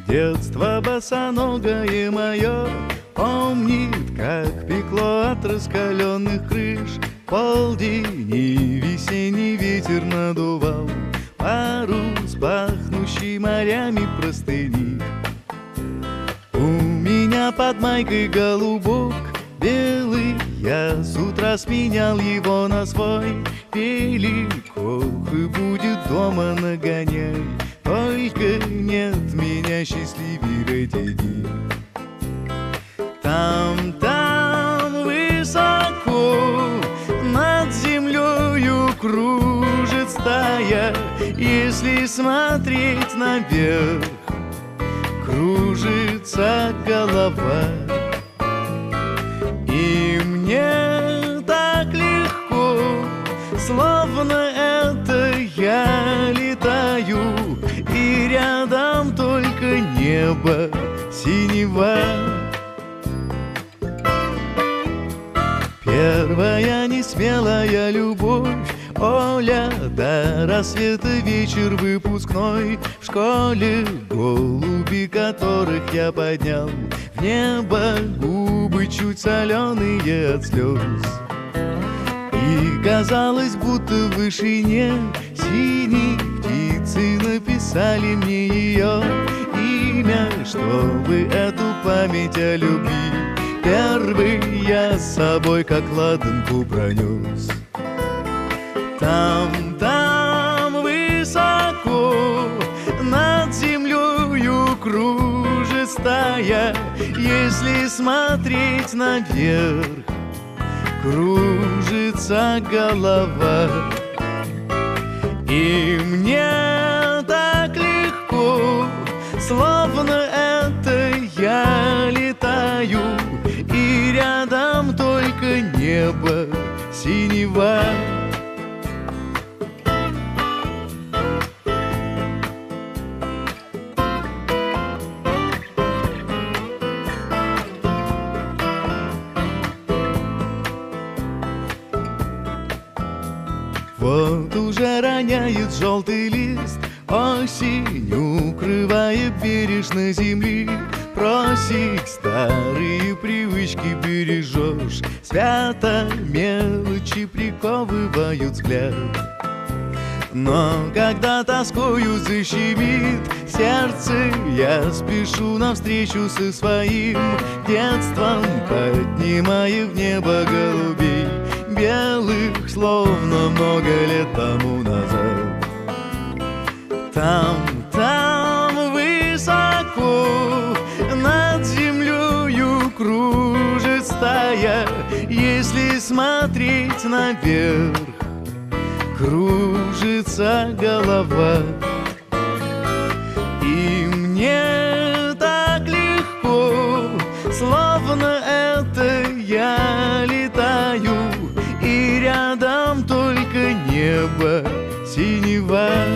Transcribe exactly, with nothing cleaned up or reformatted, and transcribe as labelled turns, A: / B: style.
A: Детство босоногое мое помнит, как пекло от раскаленных крыш. Полдень и весенний ветер надувал парус, пахнущий морями простыни. У меня под майкой голубок белый, я с утра сменял его на свой. Великов и будет дома нагоняй, только нет меня счастливее эти дни. Там, там высоко над землею кружит стая, если смотреть наверх, кружится голова. И мне так легко, словно это я летаю, и рядом только небо синева. Первая несмелая любовь, Оля, до рассвета вечер выпускной. В школе голуби, которых я поднял в небо, губы чуть соленые от слез. И казалось, будто в вышине синие птицы написали мне ее имя, чтобы эту память о любви первый я с собой как ладанку пронес. Там, там высоко над землею кружит стая, если смотреть наверх, кружится голова. И мне так легко, словно это я летаю, и рядом только небо синева. Вот уже роняет желтый лист, осень укрывая бережно земли. Просить старые привычки бережешь, свято мелочи приковывают взгляд. Но когда тоскою защемит сердце, я спешу навстречу со своим детством, поднимая в небо голубей белых, словно много лет тому назад. Там, там высоко над землею кружит стая, если смотреть наверх, кружится голова. И мне так легко, словно это я летаю, и рядом только небо синева.